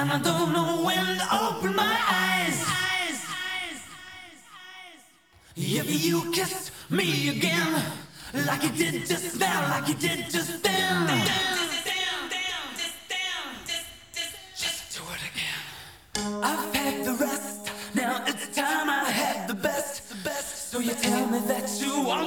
and I don't know when to open my eyes. If you kiss me again, like you did just now, like you did just then, just do it again.